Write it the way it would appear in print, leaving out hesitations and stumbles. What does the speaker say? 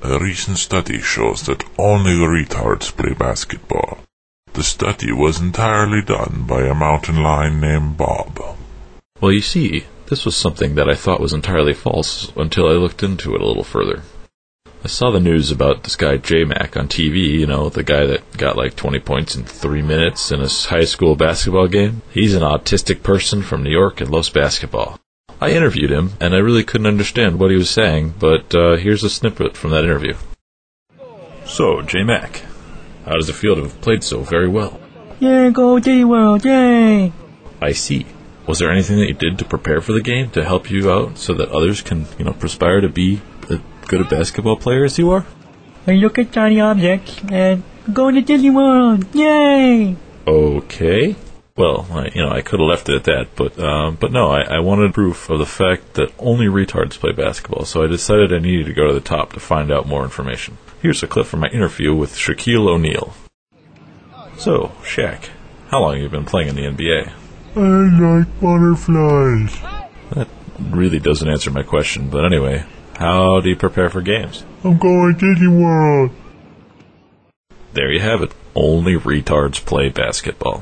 A recent study shows that only retards play basketball. The study was entirely done by a mountain lion named Bob. Well, you see, this was something that I thought was entirely false until I looked into it a little further. I saw the news about this guy J-Mac on TV, the guy that got like 20 points in 3 minutes in a high school basketball game. He's an autistic person from New York and loves basketball. I interviewed him, and I really couldn't understand what he was saying, but here's a snippet from that interview. So, J-Mac, how does it feel to have played so very well? Yeah, go J World, yay! I see. Was there anything that you did to prepare for the game to help you out so that others can, perspire to be as good a basketball player as you are? I look at shiny objects and go to Disney World, yay! Okay. Well, I could have left it at that, but no, I wanted proof of the fact that only retards play basketball, so I decided I needed to go to the top to find out more information. Here's a clip from my interview with Shaquille O'Neal. So, Shaq, how long have you been playing in the NBA? I like butterflies. That really doesn't answer my question, but anyway, how do you prepare for games? I'm going to Disney World. There you have it. Only retards play basketball.